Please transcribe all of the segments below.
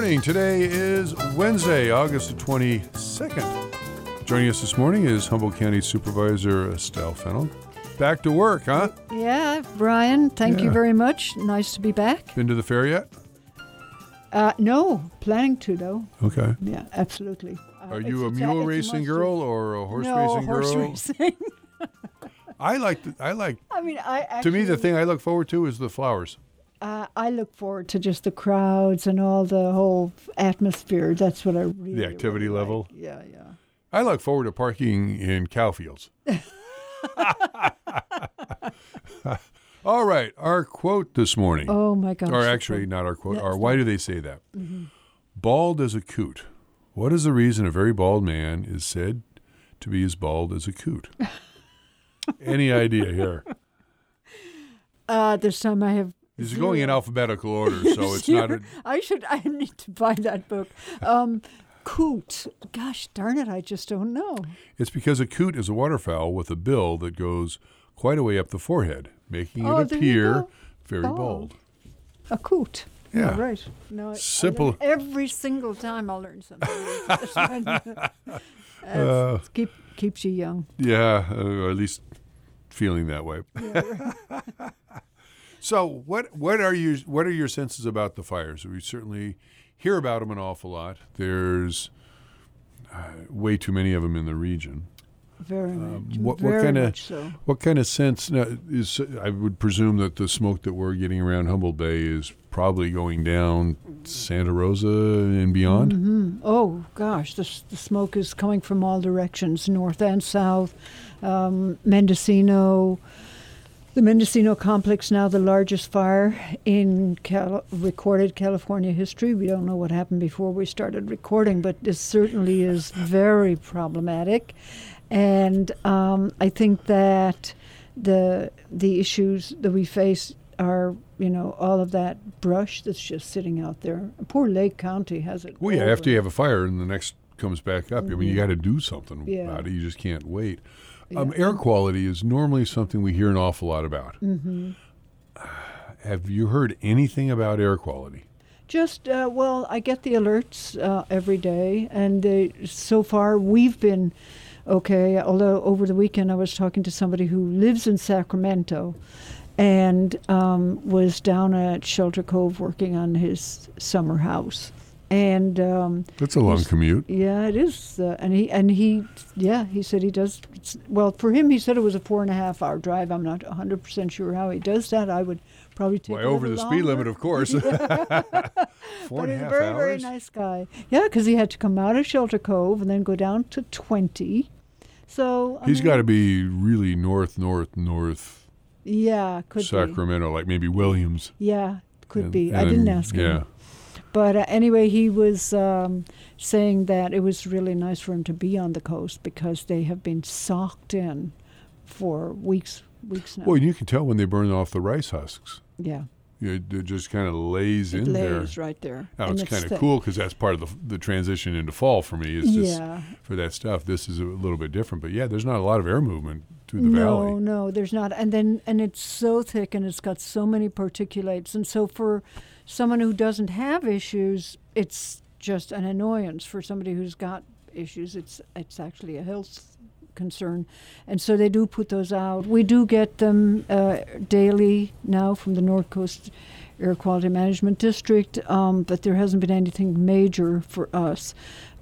morning. Today is Wednesday, August the 22nd. Joining us this morning is Humboldt County Supervisor Estelle Fennell. Back to work, huh? Yeah, Brian, thank you very much. Nice to be back. Been to the fair yet? No, planning to, though. Okay. Yeah, absolutely. Are you a mule racing girl or a horse racing girl? No, horse racing. I like. I mean, To me, the thing I look forward to is the flowers. I look forward to just the crowds and all the whole atmosphere. That's what I really The activity really level. like. Yeah. I look forward to parking in cow fields. All right, our quote this morning. Oh, my gosh. Or actually, not our quote. Yes, Why do they say that? Mm-hmm. Bald as a coot. What is the reason a very bald man is said to be as bald as a coot? Any idea here? This time I have. This is going in alphabetical order, so it's not. I need to buy that book. Coot. Gosh darn it, I just don't know. It's because a coot is a waterfowl with a bill that goes quite a way up the forehead, making it appear very bald. A coot. Yeah. All right. No, Simple. Every single time I'll learn something. Keeps you young. Yeah, or at least feeling that way. Yeah, right. So, what are your senses about the fires? We certainly hear about them an awful lot. There's way too many of them in the region. Very much. What kind of sense is? I would presume that the smoke that we're getting around Humboldt Bay is probably going down Santa Rosa and beyond. Mm-hmm. Oh gosh, the smoke is coming from all directions, north and south. Mendocino. The Mendocino complex, now the largest fire in recorded California history. We don't know what happened before we started recording, but this certainly is very problematic. And I think that the issues that we face are, all of that brush that's just sitting out there. Poor Lake County has it. Well, yeah, after you have a fire and the next comes back up, I mean, you got to do something about it. You just can't wait. Yeah. Air quality is normally something we hear an awful lot about. Mm-hmm. Have you heard anything about air quality? Just, I get the alerts every day, and so far we've been okay, although over the weekend I was talking to somebody who lives in Sacramento and was down at Shelter Cove working on his summer house. And that's a long commute. Yeah, it is. He said he does. Well, for him, he said it was a 4.5-hour drive. I'm not 100% sure how he does that. I would probably take over the speed limit, of course. 4.5 but he's a very, hours. very nice guy. Yeah, because he had to come out of Shelter Cove and then go down to 20. So he's got to be really north. Yeah, could Sacramento, like maybe Williams. Yeah, could be. I didn't ask him. Yeah. But anyway, he was saying that it was really nice for him to be on the coast because they have been socked in for weeks now. Well, you can tell when they burn off the rice husks. Yeah. It just kind of lays in there. It lays right there. Now, it's kind of cool because that's part of the transition into fall for me. Is just for that stuff. This is a little bit different. But, yeah, there's not a lot of air movement through the valley. No, there's not. And it's so thick and it's got so many particulates. And so for someone who doesn't have issues, it's just an annoyance. For somebody who's got issues, it's actually a health concern. And so they do put those out. We do get them daily now from the North Coast Air Quality Management District, but there hasn't been anything major for us.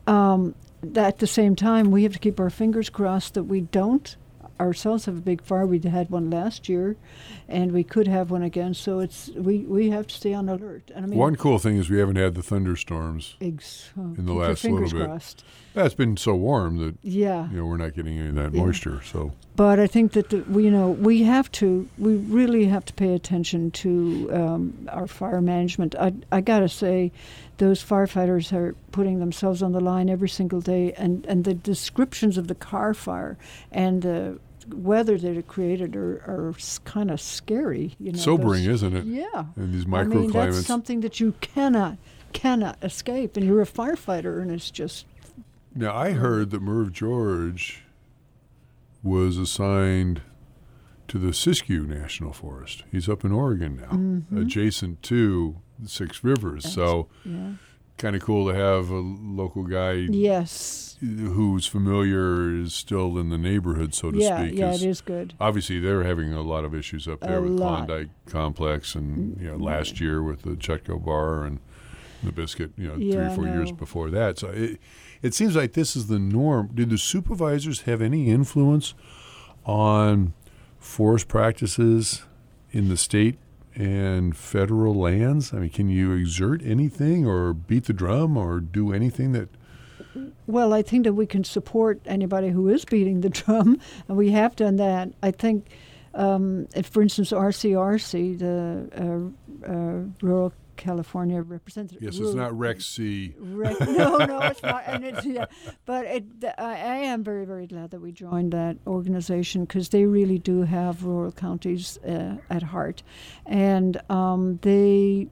At the same time, we have to keep our fingers crossed that we don't ourselves have a big fire. We had one last year, and we could have one again. So we have to stay on alert. And I mean, one cool thing is we haven't had the thunderstorms in the last little bit. Crossed. It's been so warm that we're not getting any of that moisture. So, but I think that we really have to pay attention to our fire management. I gotta say, those firefighters are putting themselves on the line every single day, and the descriptions of the car fire and the weather that it created are kind of scary. Sobering, isn't it? Yeah. And these microclimates. That's something that you cannot escape, and you're a firefighter, and it's just. Now, I heard that Merv George was assigned to the Siskiyou National Forest. He's up in Oregon now, adjacent to the Six Rivers. kind of cool to have a local guy Yes. who's familiar, is still in the neighborhood, so to speak. Yeah, it is good. Obviously, they're having a lot of issues up there with lot. Klondike Complex, and last year with the Chetco Bar and the Biscuit. 3 or 4 years before that. So it seems like this is the norm. Did the supervisors have any influence on forest practices in the state and federal lands? I mean, can you exert anything or beat the drum or do anything that... Well, I think that we can support anybody who is beating the drum, and we have done that. I think, for instance, RCRC, the Rural California Representative. Yes, it's not REC-C. No, it's not. And but I am very, very glad that we joined that organization, because they really do have rural counties at heart, and they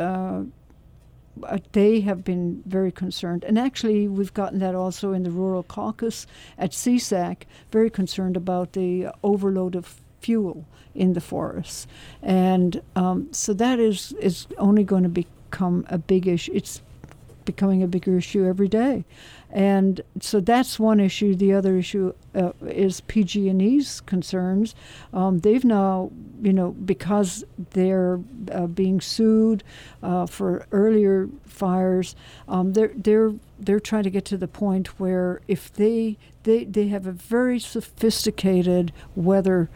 have been very concerned. And actually, we've gotten that also in the Rural Caucus at CSAC, very concerned about the overload of fuel in the forests. And so that is only going to become a big issue. It's becoming a bigger issue every day. And so that's one issue. The other issue is PG&E's concerns. They've now, because they're being sued for earlier fires, they're trying to get to the point where if they have a very sophisticated weather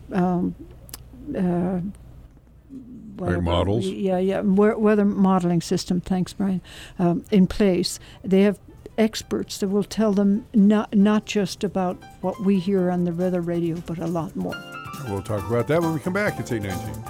models? Weather modeling system, thanks, Brian, in place. They have experts that will tell them not just about what we hear on the weather radio, but a lot more. We'll talk about that when we come back. It's 8:19.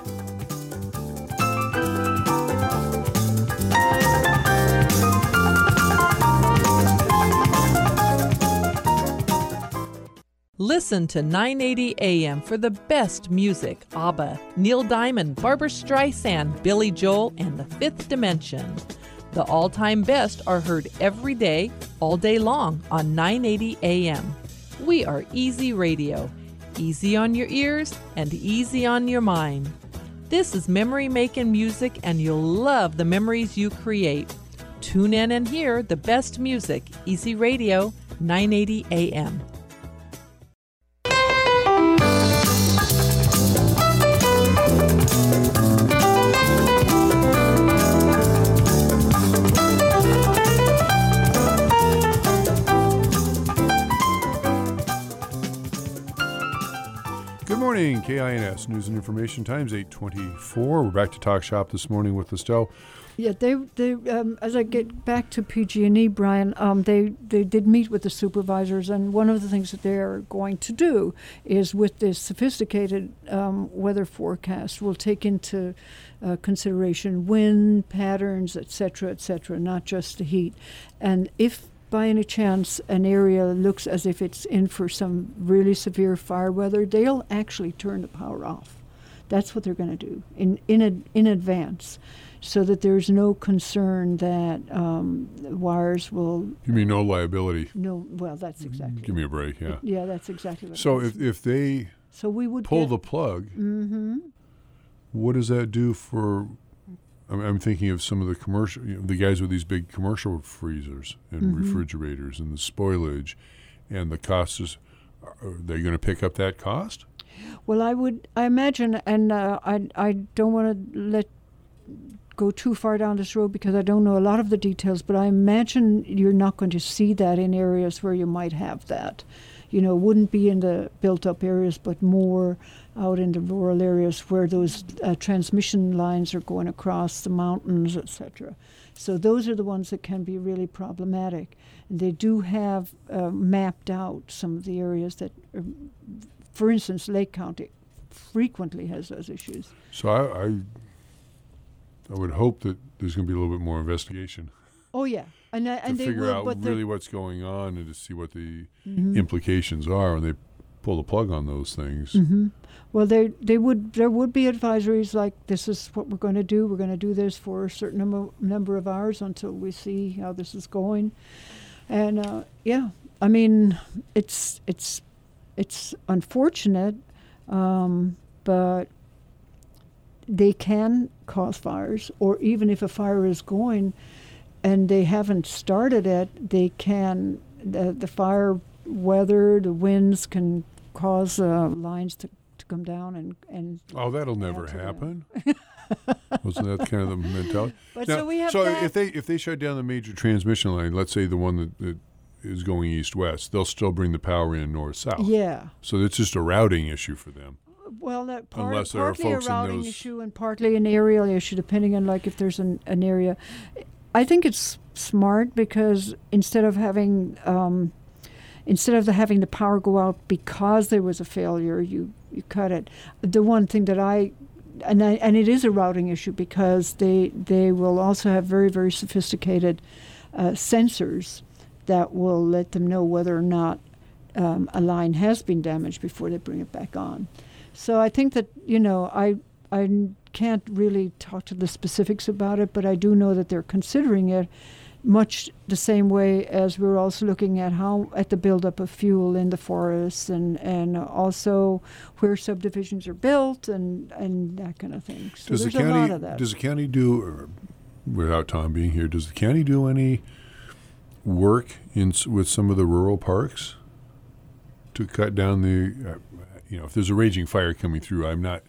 Listen to 980 AM for the best music. ABBA, Neil Diamond, Barbra Streisand, Billy Joel, and The Fifth Dimension. The all-time best are heard every day, all day long on 980 AM. We are Easy Radio. Easy on your ears and easy on your mind. This is memory-making music, and you'll love the memories you create. Tune in and hear the best music. Easy Radio, 980 AM. Good morning, KINS News and Information Times, 8:24. We're back to Talk Shop this morning with Estelle. Yeah, they as I get back to PG&E, Brian, they did meet with the supervisors, and one of the things that they're going to do is, with this sophisticated weather forecast, will take into consideration wind patterns, et cetera, not just the heat. And if by any chance an area looks as if it's in for some really severe fire weather, they'll actually turn the power off. That's what they're going to do in advance, so that there's no concern that wires will... You mean no liability? No, well, that's exactly... Give me a break, yeah. Yeah, that's exactly what So it is. if they we would pull the plug, what does that do for... I'm thinking of some of the commercial, the guys with these big commercial freezers and refrigerators and the spoilage, and the costs. Are they going to pick up that cost? Well, I imagine, and I don't want to go too far down this road because I don't know a lot of the details, but I imagine you're not going to see that in areas where you might have that. Wouldn't be in the built-up areas, but more out in the rural areas where those transmission lines are going across the mountains, etc. So those are the ones that can be really problematic. And they do have mapped out some of the areas that, for instance, Lake County frequently has those issues. So I would hope that there's going to be a little bit more investigation. Oh, yeah. And to they figure will, out but really what's going on and to see what the implications are when they pull the plug on those things. Well, there would be advisories like, this is what we're going to do. We're going to do this for a certain number of hours until we see how this is going. And I mean, it's unfortunate, but they can cause fires. Or even if a fire is going, and they haven't started it, they can, the fire weather, the winds can cause lines to come down and oh, that'll never happen. Wasn't that kind of the mentality? But now, so we have so that. if they shut down the major transmission line, let's say the one that is going east-west, they'll still bring the power in north-south. Yeah. So it's just a routing issue for them. Well, that Unless there are partly a folks in routing those- issue and partly an aerial issue, depending on like if there's an area. I think it's smart because instead of having the power go out because there was a failure, you cut it. The one thing that and it is a routing issue because they will also have very, very sophisticated sensors that will let them know whether or not a line has been damaged before they bring it back on. So I think that, I can't really talk to the specifics about it, but I do know that they're considering it much the same way as we're also looking at the buildup of fuel in the forests and also where subdivisions are built and that kind of thing. So there's a lot of that. Does the county do, or without Tom being here, does the county do any work with some of the rural parks to cut down the, if there's a raging fire coming through,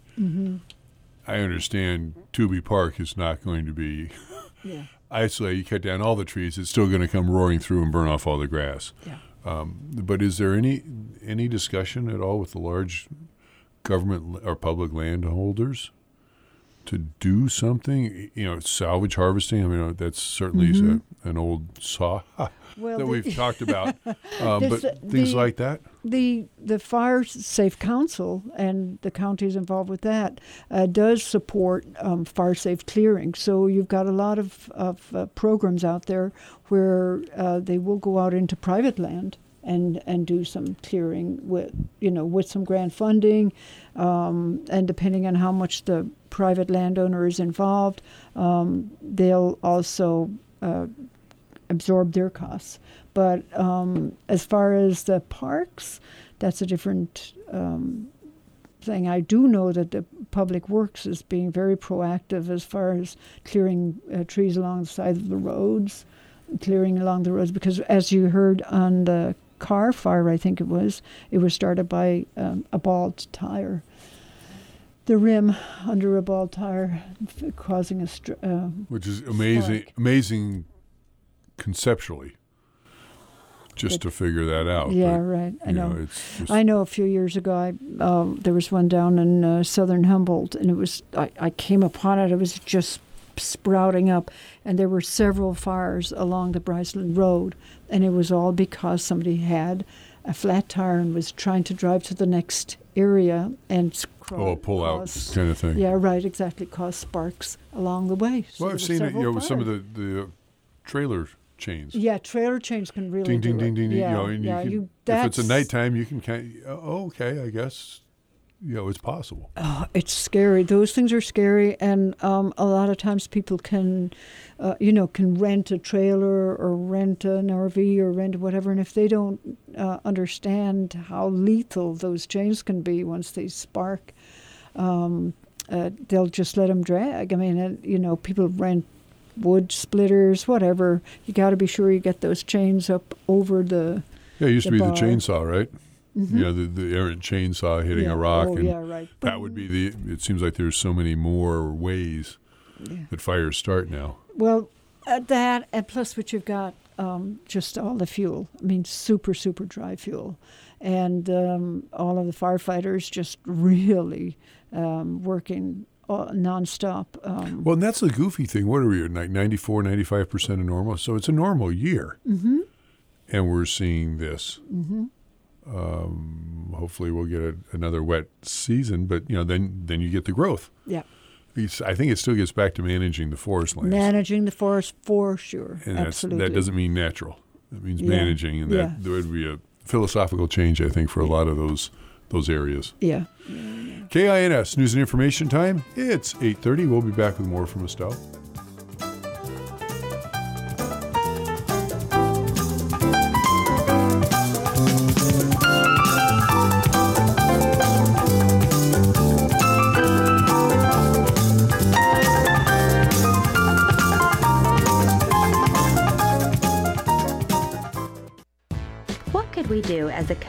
I understand Tooby Park is not going to be isolated. You cut down all the trees, it's still going to come roaring through and burn off all the grass. Yeah. But is there any discussion at all with the large government or public landholders to do something? Salvage harvesting. I mean, that's certainly an old saw that we've talked about. But things like that. The Fire Safe Council, and the county is involved with that, does support fire safe clearing. So you've got a lot of programs out there where they will go out into private land and do some clearing with some grant funding, and depending on how much the private landowner is involved, they'll also absorb their costs. But as far as the parks, that's a different thing. I do know that the Public Works is being very proactive as far as clearing trees along the side of the roads, because as you heard on the car fire, I think it was started by a bald tire. The rim under a bald tire causing which is spark. amazing conceptually, just to figure that out. Yeah, but, right. I know. It's just, I know a few years ago, there was one down in southern Humboldt, and it was I came upon it. It was just sprouting up, and there were several fires along the Bryceland Road, and it was all because somebody had a flat tire and was trying to drive to the next area and pull out kind of thing. Yeah, right, exactly. Cause sparks along the way. So I've seen it. With some of the trailer chains. Yeah, trailer chains can really ding, ding, ding. Yeah, if it's a nighttime, you can okay, I guess. It's possible. Oh, it's scary. Those things are scary, and a lot of times people can rent a trailer or rent an RV or rent whatever, and if they don't understand how lethal those chains can be once they spark, they'll just let them drag. I mean, people rent wood splitters, whatever. You got to be sure you get those chains up over the. Yeah, it used to be bar. the chainsaw, right? Mm-hmm. The errant chainsaw hitting a rock. Right. That would be it seems like there's so many more ways that fires start now. Well, that, and plus what you've got, just all the fuel. I mean, super, super dry fuel. And all of the firefighters just really working nonstop. Well, and that's the goofy thing. What are we, like 94, 95% of normal? So it's a normal year. Mm-hmm. And we're seeing this. Mm-hmm. Hopefully we'll get another wet season, but then you get the growth. Yeah. I think it still gets back to managing the forest lands. Managing the forest for sure. And absolutely. that doesn't mean natural. It means managing, and that there would be a philosophical change, I think, for a lot of those areas. Yeah. KINS News and Information Time. It's 8:30. We'll be back with more from Estelle.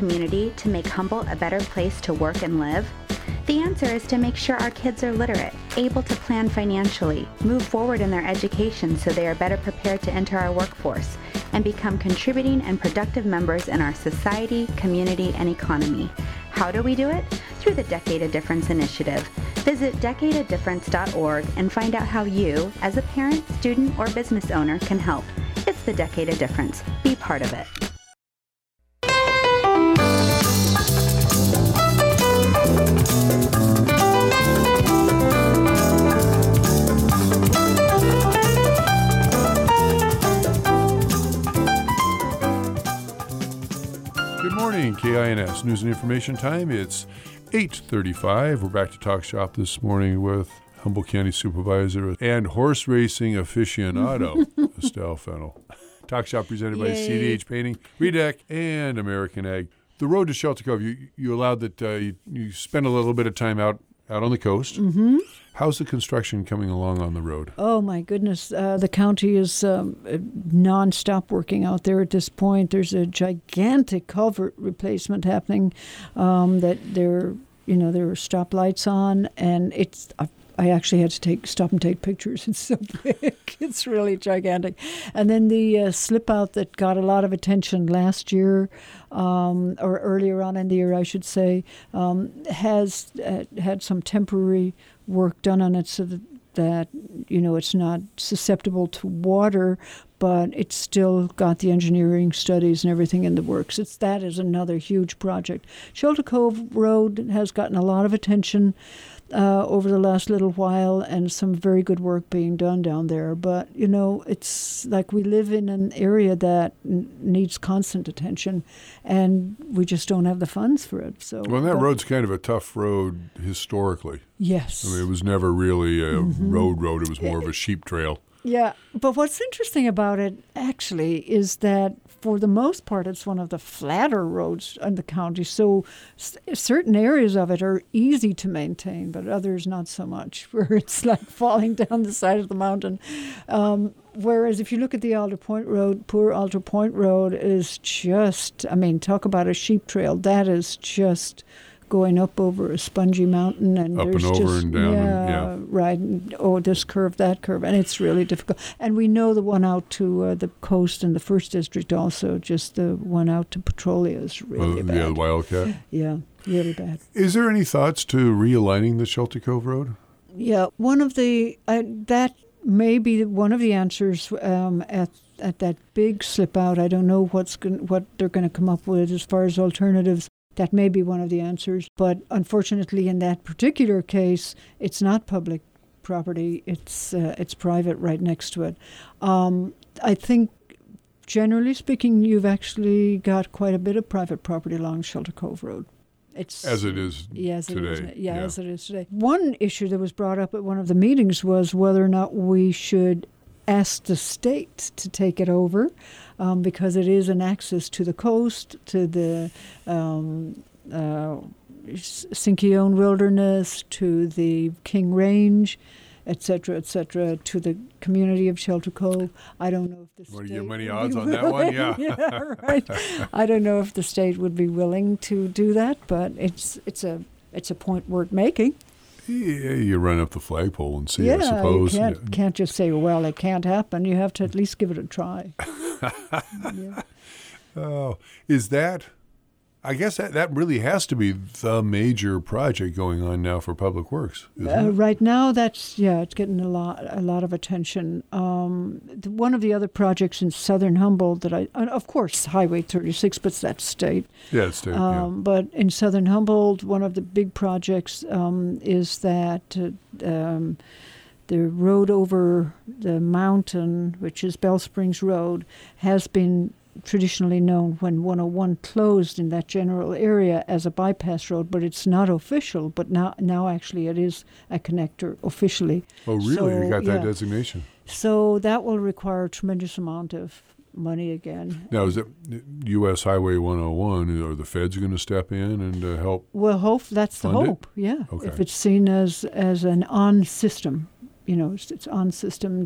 community to make Humboldt a better place to work and live? The answer is to make sure our kids are literate, able to plan financially, move forward in their education so they are better prepared to enter our workforce, and become contributing and productive members in our society, community, and economy. How do we do it? Through the Decade of Difference initiative. Visit decadeofdifference.org and find out how you, as a parent, student, or business owner, can help. It's the Decade of Difference. Be part of it. Good morning, KINS News and Information Time. It's 8:35. We're back to Talk Shop this morning with Humboldt County Supervisor and horse racing aficionado, Estelle Fennell. Talk Shop presented by CDH Painting, Redec, and American Ag. The road to Shelter Cove, you allowed that you spend a little bit of time out on the coast. Mm-hmm. How's the construction coming along on the road? Oh, my goodness. The county is nonstop working out there at this point. There's a gigantic culvert replacement happening that there are stoplights on, and it's I actually had to stop and take pictures. It's so big. It's really gigantic. And then the slip out that got a lot of attention last year, or earlier on in the year, I should say, has had some temporary work done on it so that it's not susceptible to water, but it's still got the engineering studies and everything in the works. That is another huge project. Shelter Cove Road has gotten a lot of attention over the last little while, and some very good work being done down there. But, it's like we live in an area that needs constant attention, and we just don't have the funds for it. So, well, that road's kind of a tough road historically. Yes. I mean, it was never really a road. It was more of a sheep trail. Yeah, but what's interesting about it, actually, is that for the most part, it's one of the flatter roads in the county. So certain areas of it are easy to maintain, but others not so much, where it's like falling down the side of the mountain. Whereas if you look at the Alder Point Road, poor Alder Point Road is just, talk about a sheep trail. That is just going up over a spongy mountain, and up there's and over just, and down, right. And, this curve, that curve, and it's really difficult. And we know the one out to the coast in the first district also. Just the one out to Petrolia is really bad. Yeah, the Wildcat. Yeah, really bad. Is there any thoughts to realigning the Shelter Cove Road? Yeah, one of the that may be one of the answers at that big slip out. I don't know what they're going to come up with as far as alternatives. That may be one of the answers. But unfortunately, in that particular case, it's not public property. It's private right next to it. I think, generally speaking, you've actually got quite a bit of private property along Shelter Cove Road. As it is today. As it is today. One issue that was brought up at one of the meetings was whether or not we should ask the state to take it over, because it is an access to the coast, to the Sinkyone Wilderness, to the King Range, et cetera, to the community of Shelter Cove. I don't know if the state... Want to give money odds on that one? Yeah. Yeah, right. I don't know if the state would be willing to do that, but it's a point worth making. Yeah, you run up the flagpole and see, I suppose. You can't just say, well, it can't happen. You have to at least give it a try. Yeah. Oh, is that... I guess that really has to be the major project going on now for Public Works, isn't it? Right now, it's getting a lot of attention. One of the other projects in southern Humboldt of course, Highway 36, but that's state. Yeah, it's state, But in southern Humboldt, one of the big projects is that the road over the mountain, which is Bell Springs Road, has been traditionally known when 101 closed in that general area as a bypass road, but it's not official. But now actually it is a connector officially. Oh, really? So, you got that designation? So that will require a tremendous amount of money again. Now, is it U.S. Highway 101? Are the feds going to step in and help? Well, that's the hope. Yeah. Okay. If it's seen as an on system, it's on system that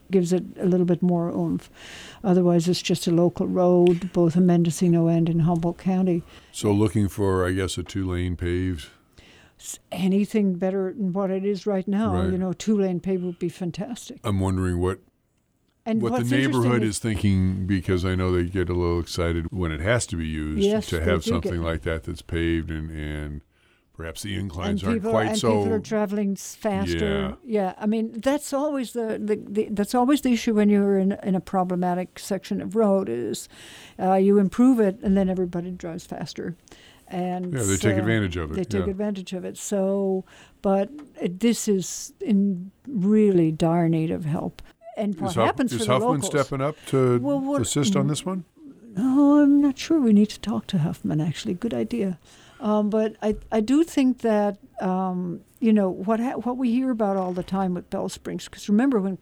gives it a little bit more oomph. Otherwise, it's just a local road, both in Mendocino and in Humboldt County. So looking for, I guess, a 2-lane paved? Anything better than what it is right now. Right. 2-lane paved would be fantastic. I'm wondering what the neighborhood is thinking, because I know they get a little excited when it has to be used to have something like that that's paved and perhaps the inclines aren't quite so. And people are traveling faster. Yeah. I mean, that's always that's always the issue when you're in a problematic section of road is you improve it and then everybody drives faster. And they take advantage of it. They take advantage of it. So, but this is in really dire need of help. And what happens for the locals? Is Huffman stepping up to assist on this one? No, I'm not sure. We need to talk to Huffman, actually. Good idea. But I do think that, what we hear about all the time with Bell Springs, because remember when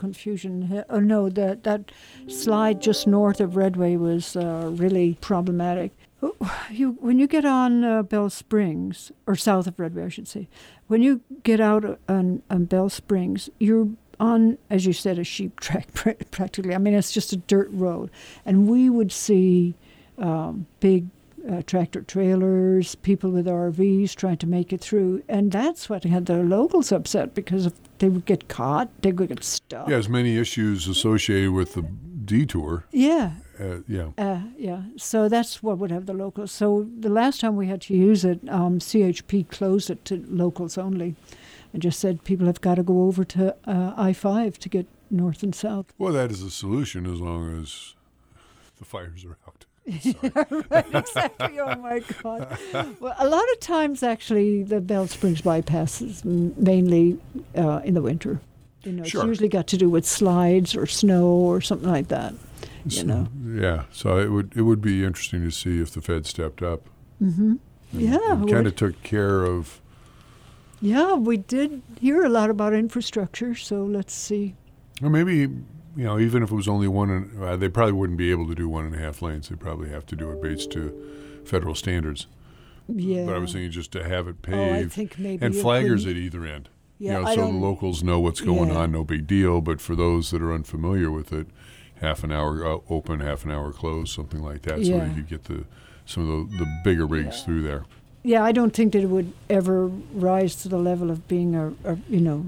that slide just north of Redway was really problematic. When you get on Bell Springs, or south of Redway, I should say, when you get out on Bell Springs, you're on, as you said, a sheep track practically. I mean, it's just a dirt road. And we would see big tractor trailers, people with RVs trying to make it through. And that's what had the locals upset, because if they would get caught, they would get stuck. Yeah, there's many issues associated with the detour. Yeah. Yeah. So that's what would have the locals. So the last time we had to use it, CHP closed it to locals only and just said people have got to go over to I-5 to get north and south. Well, that is a solution as long as the fires are out. Right, exactly. Oh, my God. Well, a lot of times, actually, the Bell Springs bypass is mainly in the winter. It's usually got to do with slides or snow or something like that. Yeah, so it would be interesting to see if the Fed stepped up. Mm-hmm. And kind of took care of. Yeah, we did hear a lot about infrastructure, so let's see. Or maybe, even if it was only one, they probably wouldn't be able to do 1.5 lanes. They'd probably have to do it based to federal standards. Yeah. But I was thinking just to have it paved. I think maybe and flaggers at either end. Yeah, so the locals know what's going on, no big deal. But for those that are unfamiliar with it, half an hour open, half an hour closed, something like that, so that you could get some of the bigger rigs through there. Yeah, I don't think that it would ever rise to the level of being a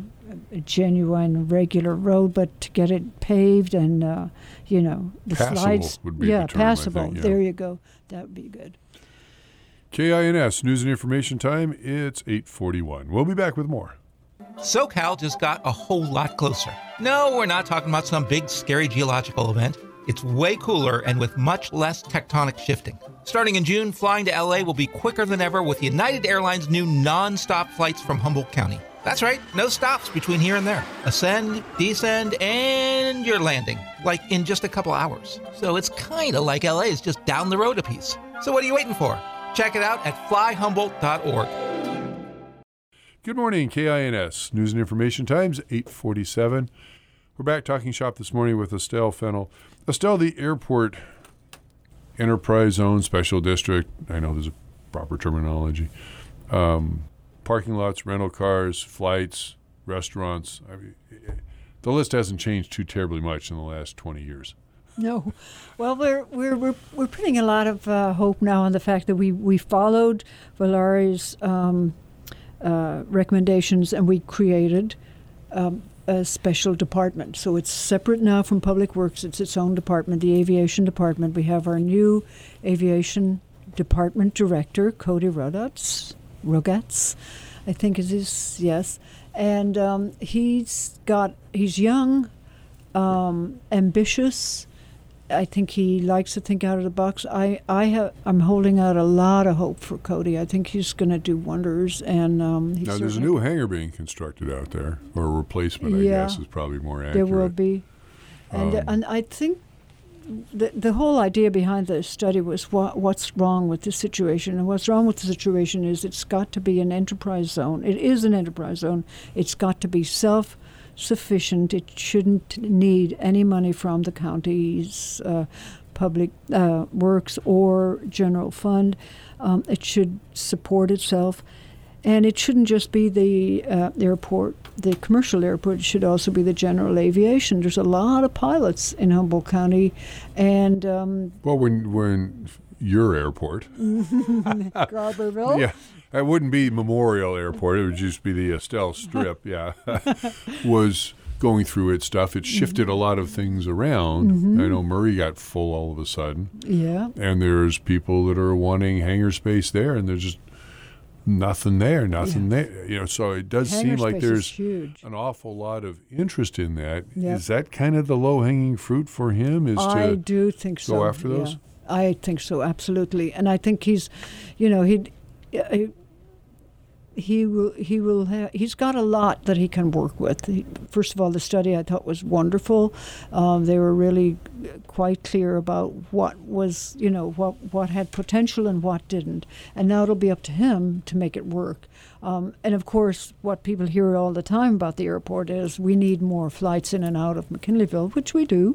genuine regular road, but to get it paved and the passable slides would be the term, passable. I think, There you go. That would be good. KINS News and Information Time. It's 8:41. We'll be back with more. SoCal just got a whole lot closer. No, we're not talking about some big, scary geological event. It's way cooler and with much less tectonic shifting. Starting in June, flying to LA will be quicker than ever with United Airlines' new non-stop flights from Humboldt County. That's right, no stops between here and there. Ascend, descend, and you're landing, like in just a couple hours. So it's kind of like LA is just down the road a piece. So what are you waiting for? Check it out at flyhumboldt.org. Good morning, KINS News and Information Times, 8:47. We're back talking shop this morning with Estelle Fennell. Estelle, the airport enterprise zone special district, I know there's a proper terminology, parking lots, rental cars, flights, restaurants. I mean, the list hasn't changed too terribly much in the last 20 years. No. Well, we're putting a lot of hope now on the fact that we followed Valeri's recommendations, and we created a special department. So it's separate now from Public Works. It's its own department, the Aviation Department. We have our new Aviation Department Director, Cody Rogatz, I think it is, yes. And he's young, ambitious. I think he likes to think out of the box. I'm holding out a lot of hope for Cody. I think he's going to do wonders. And now there's a new hangar being constructed out there, or a replacement, I guess, is probably more accurate. There will be, and I think the whole idea behind the study was what's wrong with the situation. And what's wrong with the situation is it's got to be an enterprise zone. It is an enterprise zone. It's got to be self-sufficient. It shouldn't need any money from the county's public works or general fund. It should support itself. And it shouldn't just be the airport, the commercial airport. It should also be the general aviation. There's a lot of pilots in Humboldt County, and well, when your airport, Garberville, yeah, it wouldn't be Memorial Airport. It would just be the Estelle Strip. Yeah, was going through its stuff. It shifted a lot of things around. I know Murray got full all of a sudden. Yeah, and there's people that are wanting hangar space there, and there's just nothing there. So it does hangar seem like there's huge. an awful lot of interest in that. Yep. Is that kind of the low-hanging fruit for him? I do think so. Go after those? Yeah. I think so, absolutely. And I think he's, he's got a lot that he can work with. First of all, the study I thought was wonderful. They were really quite clear about what was, what had potential and what didn't. And now it'll be up to him to make it work. And of course, what people hear all the time about the airport is we need more flights in and out of McKinleyville, which we do.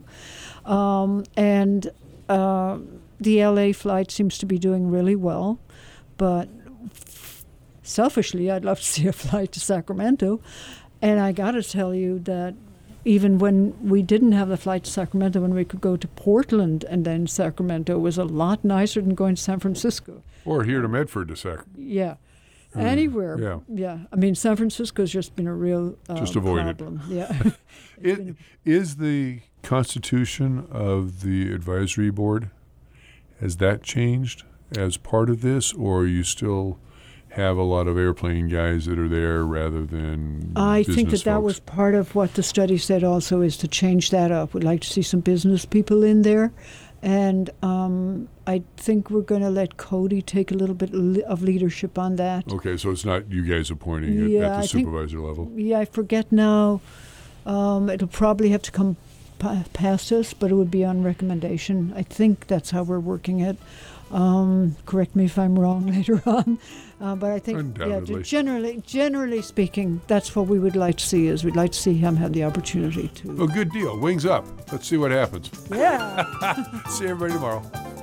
The LA flight seems to be doing really well, but selfishly, I'd love to see a flight to Sacramento. And I got to tell you that even when we didn't have the flight to Sacramento, when we could go to Portland and then Sacramento, was a lot nicer than going to San Francisco. Or here to Medford to Sacramento. Yeah. Anywhere. Yeah. I mean, San Francisco's just been a real just avoid problem. Yeah. Is the constitution of the advisory board, has that changed as part of this, or you still have a lot of airplane guys that are there rather than I think that folks? was part of what the study said also, is to change that up. We'd like to see some business people in there. And I think we're going to let Cody take a little bit of leadership on that. Okay, so it's not you guys appointing it at the supervisor level? Yeah, I forget now. It'll probably have to come past us, but it would be on recommendation. I think that's how we're working it. Correct me if I'm wrong later on. But I think, generally speaking, that's what we would like to see. Is we'd like to see him have the opportunity to. Oh, good deal. Wings up. Let's see what happens. Yeah. See everybody tomorrow.